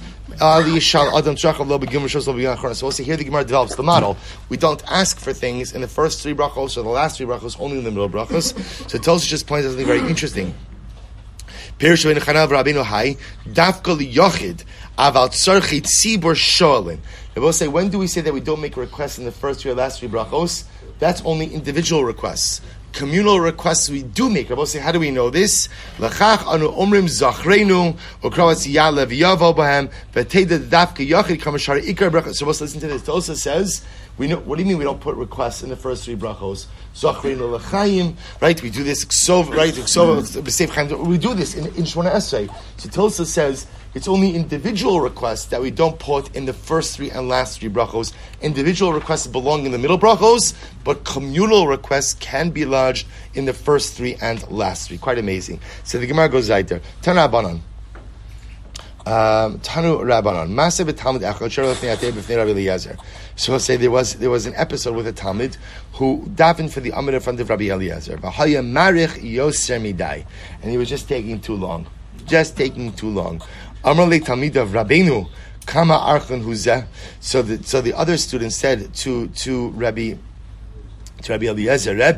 Speaker 1: so we'll see here the Gemara develops the model. We don't ask for things in the first three brachos or the last three brachos, only in the middle brachos. So Tosas just points out something very interesting. Pirush ben Chanav Rabbeinu Hai Dafka liyochid aval tzarchit tzibur sholin. They will say, when do we say that we don't make requests in the first three or last three brachos? That's only individual requests. Communal requests we do make. Rabbi say, how do we know this? Lachach anu omrim zachrenu ukrawatz yalev yavo bahem v'teida dafka yochid kamashar ikar brachos. So let's listen to this. It also says, we know. What do you mean we don't put requests in the first three brachos? Zachrenu l'chaim, right? We do this. Ksov, right? Ksov, b'seif chaim. We do this in, in Shemona Esrei. So Tulsa says it's only individual requests that we don't put in the first three and last three brachos. Individual requests belong in the middle brachos, but communal requests can be lodged in the first three and last three. Quite amazing. So the Gemara goes right there. Tanu Rabbanan. Um, Tanu Rabbanan. Maseh b'Talmud echad shelo lefnei atei b'fnei Rabbi Eliezer. So I'll say there was there was an episode with a Talmud who davened for the Amud in front of Rabbi Eliezer. V'haya marich yoser midai, and he was just taking too long, just taking too long. Amar le Talmid of Rabbeinu kama archon huzeh. So the so the other student said to to Rabbi to Rabbi Eliezer, Rabbi,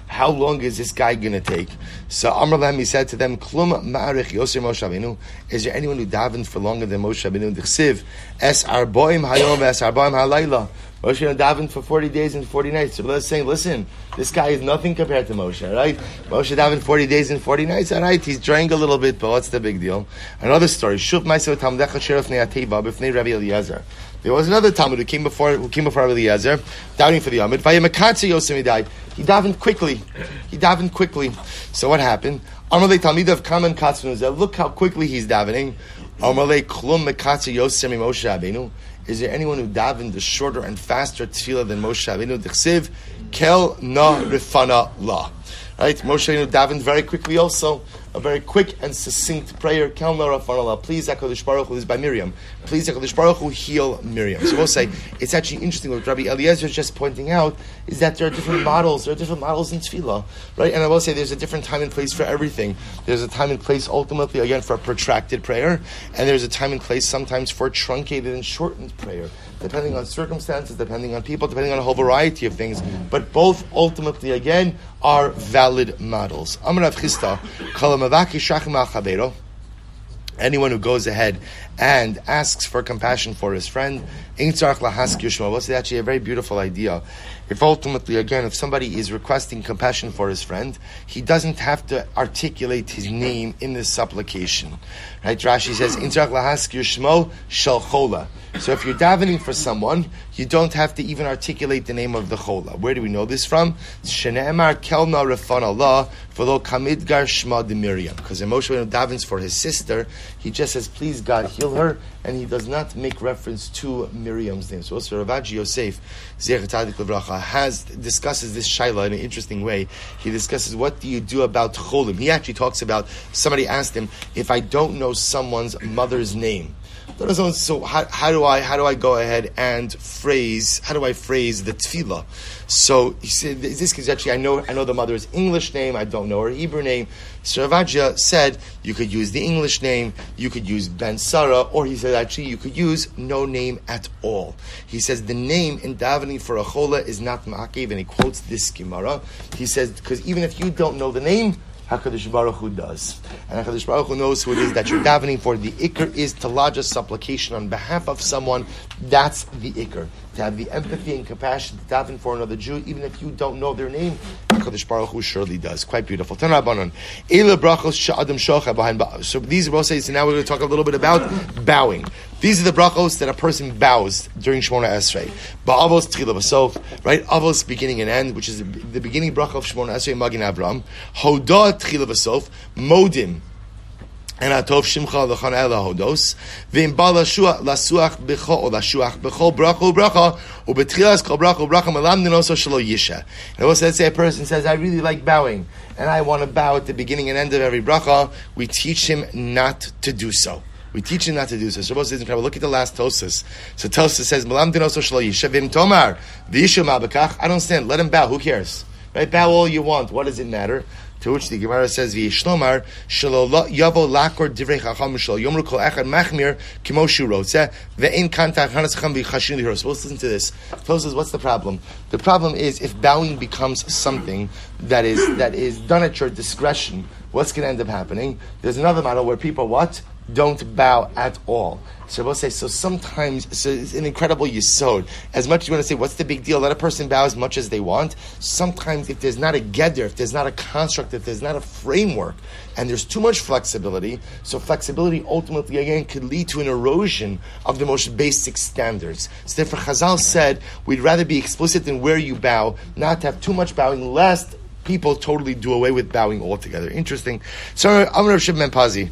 Speaker 1: How long is this guy going to take? So Amar Lahem, he said to them, Klum ma'arich Yosef Moshe Rabbeinu. Is there anyone who davened for longer than Moshe Rabbeinu? D'chsiv, es arboim hayom, es arboim halayla. Moshe Rabbeinu davened for forty days and forty nights. So let's say, listen, this guy is nothing compared to Moshe, right? Moshe davened forty days and forty nights, all right? He's drank a little bit, but what's the big deal? Another story. Shuf ma'aseh tamdecha sheref ne'ateva b'fnei Rabbi Eliezer. There was another Talmud who came before who came before Rabbi Eliezer, davening for the Yomid. Vayemakatze Yosef died. He davened quickly. He davened quickly. So what happened? Amalei Talmid of Kamen Katznu. Look how quickly he's davening. Amalei Klum Mekatze Yosef Moshe Rabbeinu. Is there anyone who davened the shorter and faster tefillah than Moshe Rabbeinu? D'chsiv kel na rifana la. Right, Moshe Rabbeinu davened very quickly also. A very quick and succinct prayer. Kel na rifana la. Please, HaKadosh Baruch Hu, this is by Miriam. Please, HaKadosh Baruch Hu, heal Miriam. So we'll say, it's actually interesting what Rabbi Eliezer is just pointing out, is that there are different models. There are different models in tefillah. Right, and I will say there's a different time and place for everything. There's a time and place ultimately, again, for a protracted prayer, and there's a time and place sometimes for truncated and shortened prayer, depending on circumstances, depending on people, depending on a whole variety of things. But both ultimately, again, are valid models. Amar Rav Chisda, kalamavaki shachim al chavero. Anyone who goes ahead and asks for compassion for his friend, ein tzarich lahask yushma. Well, it's actually a very beautiful idea. If ultimately, again, if somebody is requesting compassion for his friend, he doesn't have to articulate his name in the supplication. Right? Rashi says, ein tzarich lahask yushmo shel chola. So if you're davening for someone, you don't have to even articulate the name of the chola. Where do we know this from? Shene'emar kelna refan Allah v'lo kamidgar shma de Miriam. Because when Moshe Rabbeinu davens for his sister, he just says, please God, heal her, and he does not make reference to Miriam's name. So also Ravaji Yosef, Zecher Tzadik Levracha, has, discusses this shaila in an interesting way. He discusses, what do you do about cholim? He actually talks about, somebody asked him, if I don't know someone's mother's name, so how, how do I how do I go ahead and phrase how do I phrase the tefillah? So he said, this case actually I know I know the mother's English name, I don't know her Hebrew name. So Ravaja said you could use the English name, you could use Ben Sarah, or he said actually you could use no name at all. He says the name in davening for a chola is not ma'akev, and he quotes this Gemara. He says because even if you don't know the name, HaKadosh Baruch Hu does. And HaKadosh Baruch Hu knows who it is that you're davening for. The ikr is to lodge a supplication on behalf of someone. That's the ikr. To have the empathy and compassion to daven for another Jew, even if you don't know their name, HaKadosh Baruch Hu surely does. Quite beautiful. So these will say, so now we're going to talk a little bit about bowing. These are the brachos that a person bows during Shemona Esrei. Ba'avos tchila v'sof, right? Avos, beginning and end, which is the beginning bracha of Shemona Esrei, Magin Avram. Hodah tchila v'sof, modim, and atov shimcha l'chan ela hodos. V'im ba lasuach b'cho, or lasuach b'cho bracha bracha, or b'tchilas kol bracha bracha malam denoso shelo yisha. And also, let's say a person says, I really like bowing, and I want to bow at the beginning and end of every bracha. We teach him not to do so. We teach him not to do so. Shabbos says, look at the last Tosas. So Tosas says, Malam dinoso shelo yisha v'im tomar v'yishu ma'bekach. I don't stand. Let him bow. Who cares? Right? Bow all you want. What does it matter? To which the Gemara says, "V'yishlomar shelo yavo lakor divrei chacham shelo yomru kol echad machmir kimo shu rotzeh ve'in kantach hanasacham v'chashin lihiros." Well, listen to this. Tosas says, what's the problem? The problem is if bowing becomes something that is that is done at your discretion, what's going to end up happening? There's another model where people what? Don't bow at all. So we'll say, so sometimes, so it's an incredible yisod. As much as you want to say, what's the big deal? Let a person bow as much as they want. Sometimes if there's not a geder, if there's not a construct, if there's not a framework, and there's too much flexibility, so flexibility ultimately, again, could lead to an erosion of the most basic standards. So therefore, Chazal said, we'd rather be explicit in where you bow, not to have too much bowing, lest people totally do away with bowing altogether. Interesting. So, Amr Rav Shimon ben Pazi.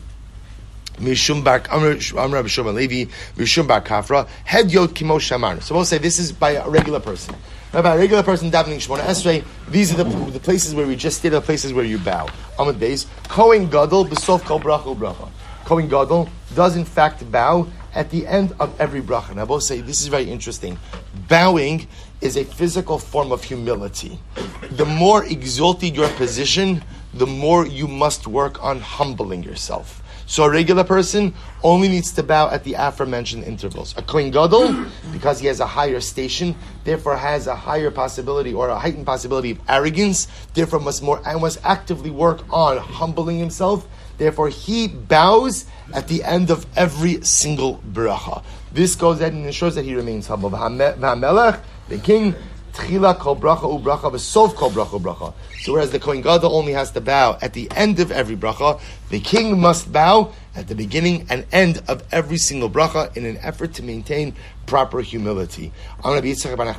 Speaker 1: Mishum bar Amr Rabbi Shimon Levi, Mishum bar Kafra, head yod kimo shamar. So we'll say this is by a regular person. Now, by a regular person davening Shemona Esrei, these are the, the places where we just stay, the places where you bow. Amud Beis, Kohen Gadol b'sof kol bracha bracha. Kohen Gadol does in fact bow at the end of every bracha. Now, we'll say this is very interesting. Bowing is a physical form of humility. The more exalted your position, the more you must work on humbling yourself. So a regular person only needs to bow at the aforementioned intervals. A Kohen Gadol, because he has a higher station, therefore has a higher possibility or a heightened possibility of arrogance, therefore must more and must actively work on humbling himself. Therefore, he bows at the end of every single bracha. This goes ahead and ensures that he remains humble. V'hamelech, the king, tchila kol bracha u bracha v'sof kol bracha u bracha. So whereas the Kohen Gadol only has to bow at the end of every bracha, the king must bow at the beginning and end of every single bracha in an effort to maintain proper humility. So Rabbi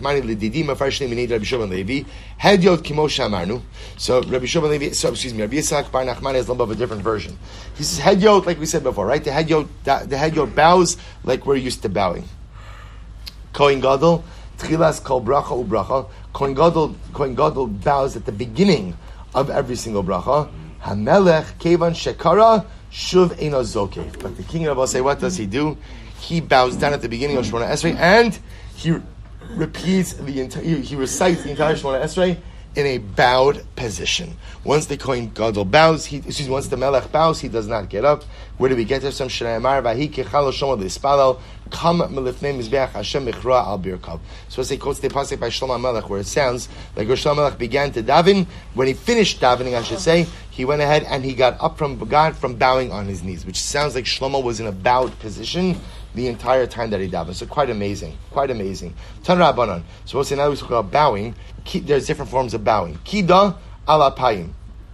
Speaker 1: Shimon Levi, so excuse me, Rabbi Yitzchak Bar Nachman has a little bit of a different version. He says head yod, like we said before, right? The head yod, the head yod bows like we're used to bowing. Kohen Gadol, tchilas kol bracha u bracha. Kohen Gadol, Kohen Gadol bows at the beginning of every single bracha. Hamelech kevan shekara shuv eino zokeh. But the king of say, what does he do? He bows down at the beginning of Shemona Esrei and he repeats the entire, he, he recites the entire Shemona Esrei in a bowed position. Once the Kohen Gadol bows, he, excuse me, once the Melech bows, he does not get up. Where do we get there? Some Shneimar Vahi Kechal Shlomo L'Ispalel Kam Melifnei Mizbeach Hashem Michra Al Birkav. So as he quotes the pasuk by Shlomo Melech, where it sounds like Shlomo Melech began to daven. When he finished davening, I should say, he went ahead and he got up from God from bowing on his knees, which sounds like Shlomo was in a bowed position the entire time that he davened. So quite amazing, quite amazing. Tan Rabbanan. So we'll say now we talk about bowing. There's different forms of bowing. Kida ala payim.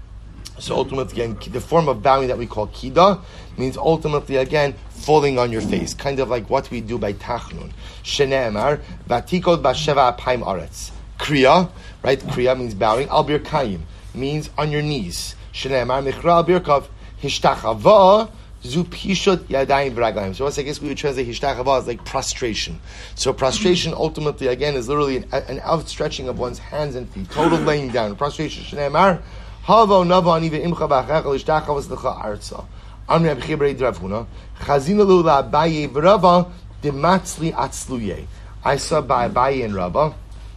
Speaker 1: So ultimately, again, the form of bowing that we call kida means ultimately, again, falling on your face. Kind of like what we do by tachnun. Shene'emar, vatikod basheva apayim aretz. Kriya, right? Kriya means bowing. Al birkayim means on your knees. Shene'emar, michra al birkav. Hishtachava, zu pishut yadayim v'raglayim. So I guess we would translate hishtachava as like prostration. So prostration ultimately, again, is literally an, an outstretching of one's hands and feet. Total laying down. Prostration. Shene'emar, Havo nava ani ve'imcha b'achach l'ishtachava s'lecha arza. Amri abchibri d'Ravhuna. Chazina lu la'abaye v'rava d'matzli atzluye. I saw by Abaye and Rava.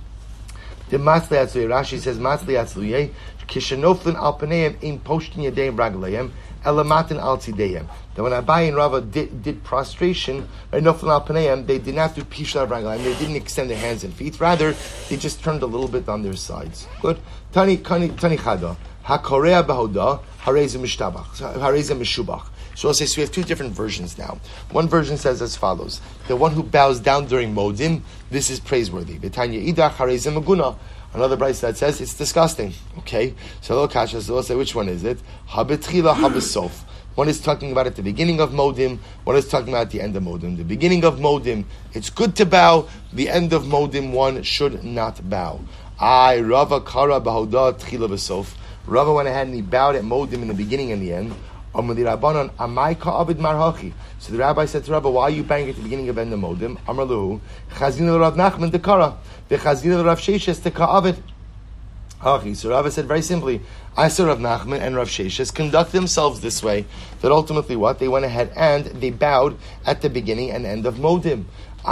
Speaker 1: D'matzli atzluye. Rashi says matzli atzluye. Kishenoflin al paneim im poshtin yadeim raglayim. Elamatin al tzideyim. That when Abaye and Rava did, did prostration, noflin al paneim, they did not do pishla raglayim. They didn't extend their hands and feet. Rather, they just turned a little bit on their sides. Good. Tani tani tani chada. HaKorea Bahoda, Hareza Mishtabach, Hareza Mishubach. So I'll say, so we have two different versions now. One version says as follows: the one who bows down during Modim, this is praiseworthy. Betanya Idach Hareza Maguna. Another Bryce that says it's disgusting. Okay, so they'll catch us. So we'll say, which one is it? Habetchila Habesof. One is talking about at the beginning of Modim. One is talking about at the end of Modim. The beginning of Modim, it's good to bow. The end of Modim, one should not bow. I Rava Kara Bahoda Tchila Besof. Rava went ahead and he bowed at Modim in the beginning and the end. So the rabbi said to Rava, why are you bowing at the beginning of end of Modim? Amar Luhu, Chazina Rav Nachman Dekara, V'Chazina Rav Sheshes Teka'avid. So Rava said very simply, I saw Rav Nachman and Rav Sheshes conduct themselves this way, that ultimately what? They went ahead and they bowed at the beginning and end of Modim.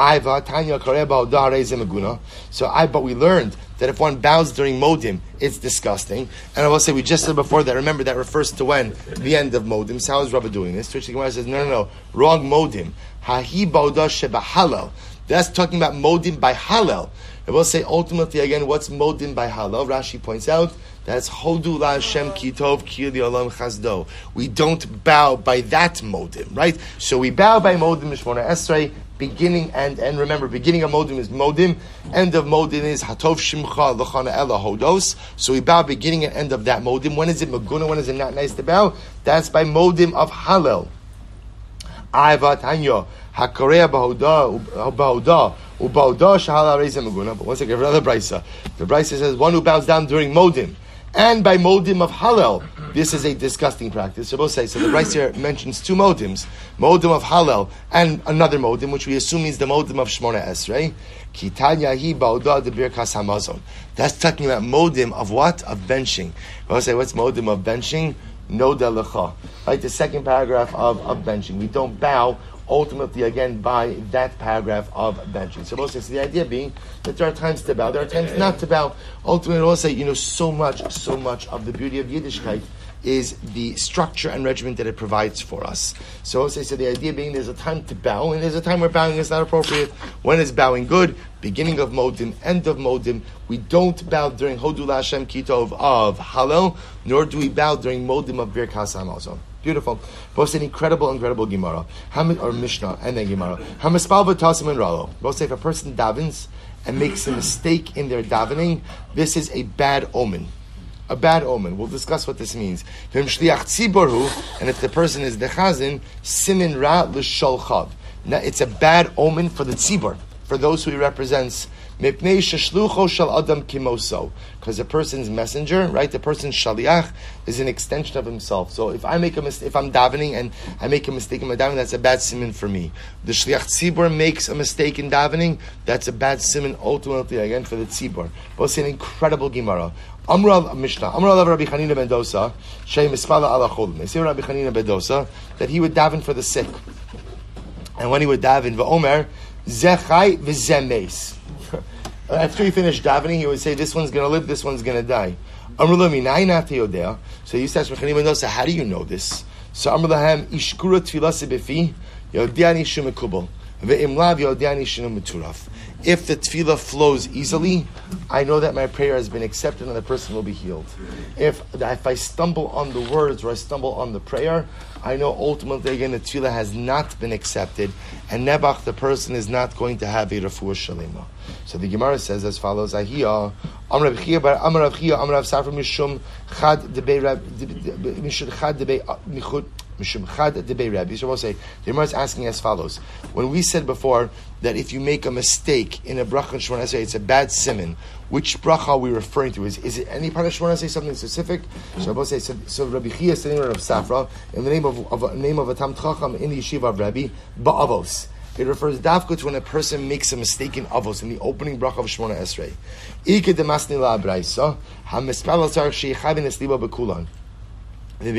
Speaker 1: So I, but we learned that if one bows during Modim, it's disgusting. And I will say, we just said before that, remember that refers to when? The end of Modim. So how is Rabbi doing this? To which the Gemara says, no, no, no, wrong Modim. Hahi bauda sheba halal. That's talking about Modim by Halal. I will say, ultimately, again, what's Modim by Halal? Rashi points out, that's Hodu la Hashem kitov ki olam chazdo. We don't bow by that Modim, right? So we bow by Modim Shemona Esrei, beginning and end. Remember, beginning of Modim is Modim, end of Modim is Hatov Shimcha L'chana Ela Hodos. So we bow beginning and end of that Modim. When is it Maguna? When is it not nice to bow? That's by Modim of Halal. Aivat Hanyo Hakorea Bahoda Bahoda Ubahoda Shahala Reza Maguna. But once again, another brisa. The brisa says one who bows down during Modim and by Modim of Halal. This is a disgusting practice. So both say, so the Bryce here mentions two Modims, Modim of Halal and another Modim, which we assume means the Modim of Shemona Esrei. Kitanya hi ba'odah de birkas hamazon. That's talking about Modim of what? Of benching. Both say, what's Modim of benching? No delecha. Right, the second paragraph of, of benching. We don't bow ultimately again by that paragraph of benching. So most so the idea being that there are times to bow, there are times not to bow. Ultimately, we'll say, you know, so much, so much of the beauty of Yiddishkeit is the structure and regimen that it provides for us. So, so the idea being there's a time to bow, and there's a time where bowing is not appropriate. When is bowing good? Beginning of Modim, end of Modim. We don't bow during Hodu LaHashem Kitov of Hallel, nor do we bow during Modim of Birkas Hamazon. Beautiful. Both an incredible, incredible Gemara. Or Mishnah, and then Gemara. Hamispal v'tasim and ralo. Both say if a person davens and makes a mistake in their davening, this is a bad omen. A bad omen. We'll discuss what this means. And if the person is the chazan, simin ra l'sholchav. Now, it's a bad omen for the tzibor, for those who he represents. Because the person's messenger, right, the person's shaliach is an extension of himself. So if I make a mistake, if I'm davening and I make a mistake in my davening, that's a bad siman for me. The shliach tzibor makes a mistake in davening, that's a bad siman ultimately again for the tzibor. Both an incredible Gemara. Amra Mishnah. Amra Rabbi Chanina ben Dosa. Shay mispala ala cholim. They say Rabbi Chanina ben Dosa that he would daven for the sick, and when he would daven, va'omer zechai v'zemes. After he finished davening, he would say, "This one's going to live, this one's going to die." Amr Lami Nainat Yodea. So he says, "Rabbi Chanina ben Dosa, how do you know this?" So Amr Lahem Ishkura Tfilas Befi Yodiani Shumekubal ve'imlav Yodiani Shinu Meturaf. If the tefillah flows easily, I know that my prayer has been accepted and the person will be healed. If if I stumble on the words or I stumble on the prayer, I know ultimately again the tefillah has not been accepted, and nebach, the person is not going to have a refuah shalema. So the Gemara says as follows: Ahiyah, Amar Rav Chia, Amar Rav Chia, Amar Rav Safra Mishum Chad Debei Mishum Chad Debei Michud. Mishum Chad Debei Rabbi. So we'll say the Gemara is asking as follows: when we said before that if you make a mistake in a bracha and Shemona Esrei, it's a bad siman. Which bracha are we referring to? Is is it any part of Shemona Esrei, something specific? So we'll say so, so Rabbi Chia is sitting with Rav Safra in the name of, of a name of a Tam Chacham in the yeshiva of Rabbi Ba'avos. It refers dafka to when a person makes a mistake in avos in the opening bracha of Shemona Esrei. Ike demasni la abraisa hamispal alzar sheichavin esliba bekulan. So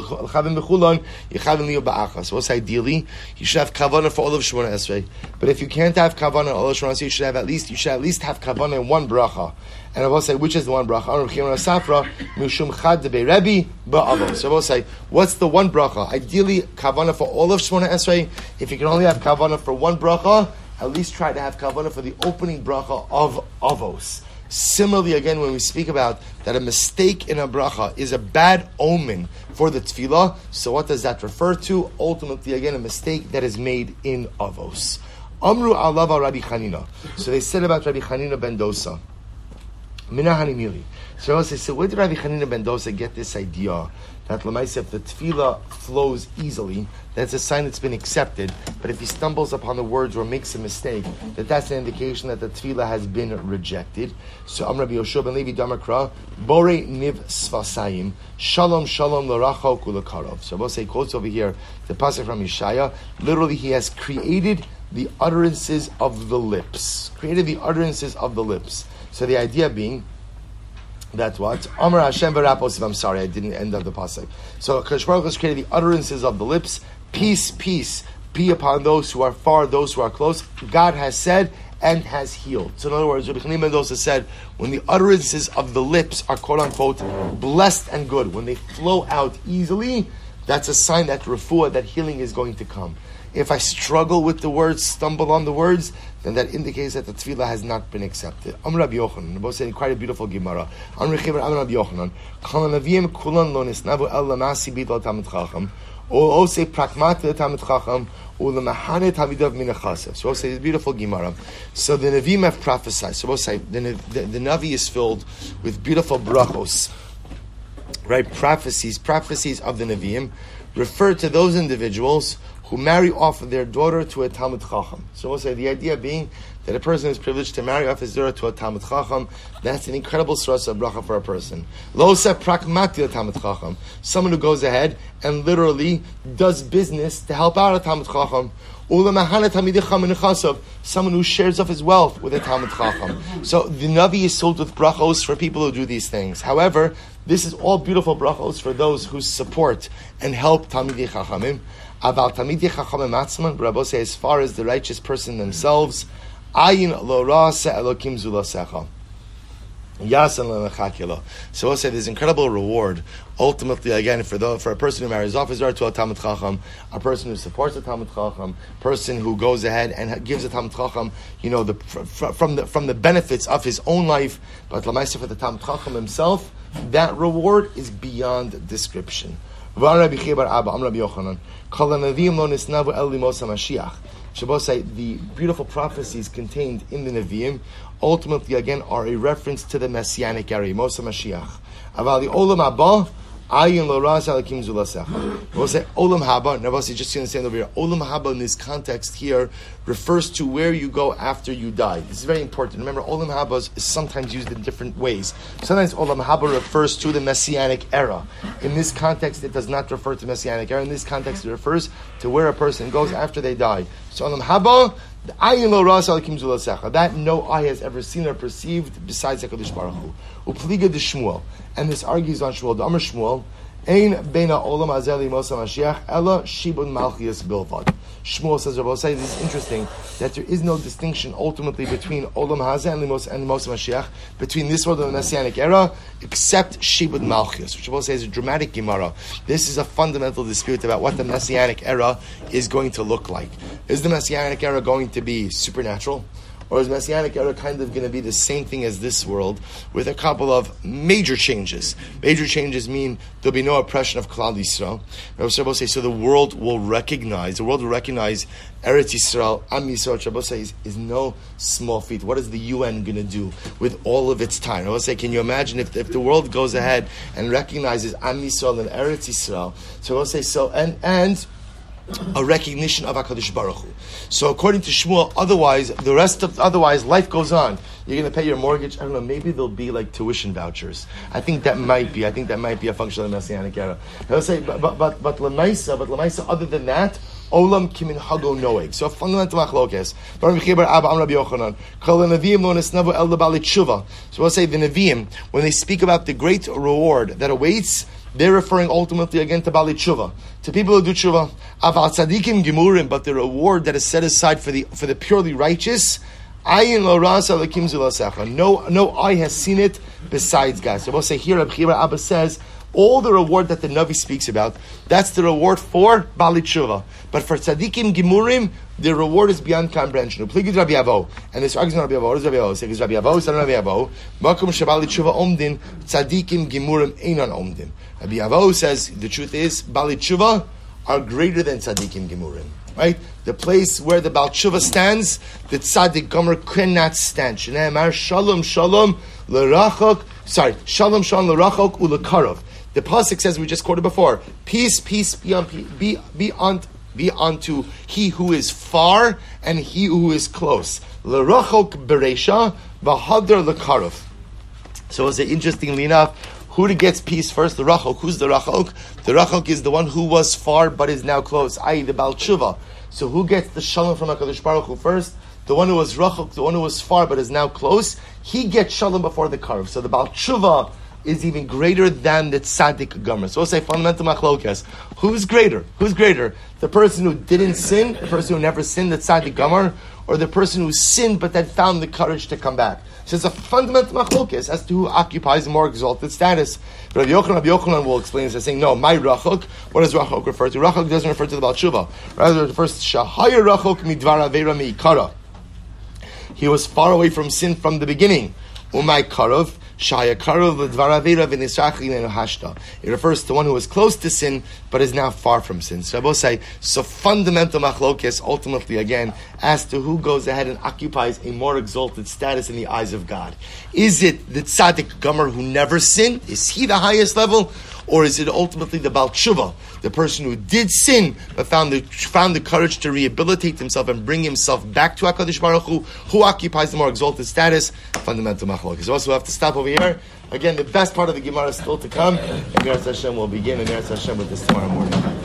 Speaker 1: what's ideally? You should have kavanah for all of Shemona Esrei. But if you can't have kavanah all of Shemona Esrei, you should have at least you should at least have kavanah in one bracha. And I will say which is the one bracha? So I will say what's the one bracha? Ideally kavanah for all of Shemona Esrei. If you can only have kavanah for one bracha, at least try to have kavanah for the opening bracha of avos. Similarly, again, when we speak about that a mistake in a bracha is a bad omen for the tefillah, so what does that refer to? Ultimately, again, a mistake that is made in avos. Amru alava Rabbi Chanina. So they said about Rabbi Chanina ben Dosa. Minahani mili. So I say, so where did Rabbi Chanina ben Dosa get this idea that l'maisa if the tefillah flows easily, that's a sign it's been accepted. But if he stumbles upon the words or makes a mistake, that that's an indication that the tefillah has been rejected. So Am Rabbi Yoshua ben Levi Damakra, Bore niv svasayim, Shalom Shalom l'racha kulakarov. So we'll say quotes over here the pasuk from Yeshaya. Literally, he has created the utterances of the lips. Created the utterances of the lips. So the idea being that what? Amar Hashem v'rapos. I'm sorry, I didn't end up the pasuk. So Kadosh Baruch Hu has created the utterances of the lips. Peace, peace be upon those who are far, those who are close. God has said and has healed. So in other words, Rabbi Chanina ben Dosa said, when the utterances of the lips are quote unquote blessed and good, when they flow out easily, that's a sign that refuah, that healing is going to come. If I struggle with the words, stumble on the words, then that indicates that the tefillah has not been accepted. Am Rabbi Yochanan, both saying quite a beautiful Gemara. Am Rabbi Yochanan, Kol Naviyim Kulan Lo Nisnavu El Lamasi Bidol Talmid Chacham, or also Prakmat Talmid Chacham, or Lamahane Tavidav Minachasa. So we'll say it's beautiful Gemara. So the Navim have prophesied. So we'll say the, the, the Navi is filled with beautiful brachos, right? Prophecies, prophecies of the Nevi'im refer to those individuals who marry off their daughter to a Talmid Chacham. So we'll say the idea being that a person is privileged to marry off his daughter to a Talmid Chacham. That's an incredible source of bracha for a person. Losa prakmati Talmid Chacham, someone who goes ahead and literally does business to help out a Talmid Chacham. Someone who shares of his wealth with a Talmid Chacham. So the Navi is sold with brachos for people who do these things. However, this is all beautiful brachos for those who support and help Talmidei Chachamim. Aval Talmidei Chachamim atzman, but Rabbi say as far as the righteous person themselves, ayin lo ra'asa elokim zulasecha. So we'll say there's incredible reward. Ultimately, again, for the for a person who marries off his daughter to a Talmid Chacham, a person who supports a Talmid Chacham, person who goes ahead and gives a Talmid Chacham, you know, the from the from the benefits of his own life. But Lamaisa for the Talmid Chacham himself, that reward is beyond description. Shabbos, the beautiful prophecies contained in the Nevi'im ultimately again are a reference to the Messianic era, Moshe Mashiach. Aval the Olam Haba, Ayin Lo Ras Alakim Zulasech. We'll say Olam Haba. Now, you just understand over here. Olam Haba in this context here refers to where you go after you die. This is very important. Remember, Olam Haba is sometimes used in different ways. Sometimes Olam Haba refers to the Messianic era. In this context, it does not refer to Messianic era. In this context, it refers to where a person goes after they die. So Olam Haba, that no eye has ever seen or perceived besides HaKadosh Baruch Hu. Upliga de Shmuel. And this argues on Shmuel. The Amar Shmuel, Ein beina olam hazeh li'mos HaMashiach, ela shibun malchias bilvad. Shmuel says, Rabbi Osai, this is interesting, that there is no distinction ultimately between olam hazeh and limos and Mos Mashiach, between this world and the Messianic era, except shibud malchias, which Rabbi Osai is a dramatic Gemara. This is a fundamental dispute about what the Messianic era is going to look like. Is the Messianic era going to be supernatural? Or is Messianic era kind of going to be the same thing as this world with a couple of major changes? Major changes mean there'll be no oppression of Klal Yisrael. Rabbi Shabbos says, so the world will recognize, the world will recognize Eretz Yisrael, Am Yisrael. Shabbos says, is no small feat. What is the U N going to do with all of its time? I will say, can you imagine if, if the world goes ahead and recognizes Am Yisrael and Eretz Yisrael? So I will say, so, and, and, a recognition of HaKadosh Baruch Hu. So according to Shmuel, otherwise, the rest of, otherwise, life goes on. You're going to pay your mortgage. I don't know, maybe there'll be like tuition vouchers. I think that might be, I think that might be a function of the Messianic era. I'll say, but, but, but, but Lamaisa, but Lamaisa, other than that, Olam kimin hago noeg. So a fundamental machlokes. So we'll say the Nevi'im, when they speak about the great reward that awaits, they're referring ultimately again to Bali Tshuva, to people who do Tshuva. Aval tzadikim gemurim, but the reward that is set aside for the for the purely righteous, ayin lo rasa lekim zulasecha. No, no eye has seen it besides God. So we'll say here, Rabbi Chira Abba says, all the reward that the Navi speaks about, that's the reward for Bali Tshuva. But for tzadikim gemurim, the reward is beyond comprehension. Upligid Rabbi Avo, and this argues on Rabbi Avo. What does Rabbi Avo say? Because Rabbi Avo said Rabbi Avo, Makom shebali Tshuva omdin, tzadikim gemurim einan omdin. Rabbi Avo says the truth is Bali Tshuva are greater than tzadikim gemurim. Right? The place where the Bal Tshuva stands, the Tzadik Gomer cannot stand. Shneimar Shalom Shalom L'Rachok. Sorry, Shalom Shalom L'Rachok U'Lekarov. The pasuk says we just quoted before. Peace, peace be on be be on be unto he who is far and he who is close. L'Rachok Bereisha V'Hadar L'Karov. So it's interestingly enough, who gets peace first? The Rachok. Who's the Rachok? The Rachok is the one who was far but is now close, that is the Bal Tshuva. So who gets the Shalom from HaKadosh Baruch Hu first? The one who was Rachok, the one who was far but is now close, he gets Shalom before the Karv. So the Bal Tshuva is even greater than the Tzaddik Gomer. So we'll say fundamental machlokas. Who's greater? Who's greater? The person who didn't sin, the person who never sinned, the Tzaddik Gomer, or the person who sinned but then found the courage to come back? So it's a fundamental machlokas as to who occupies a more exalted status. But Rabbi Yochanan, Rabbi Yochanan will explain this as saying, no, my Rachok, what does Rachok refer to? Rachok doesn't refer to the Baal Tshuva. Rather, it refers to Shahaya Rachok midvar avera meikara. He was far away from sin from the beginning. Umay karov, Shahaya karov l'dvar avera v'nisrach l'imenu hashta. It refers to one who was close to sin, but is now far from sin. So I will say, so fundamental machlokes ultimately again, as to who goes ahead and occupies a more exalted status in the eyes of God. Is it the Tzaddik Gomer who never sinned? Is he the highest level? Or is it ultimately the Bal Tshuva, the person who did sin, but found the found the courage to rehabilitate himself and bring himself back to HaKadosh Baruch Hu, who occupies the more exalted status? Fundamental machlokes. So also we have to stop over here. Again, the best part of the Gemara is still to come. And Meretz Hashem will begin, and Meretz Hashem with this tomorrow morning.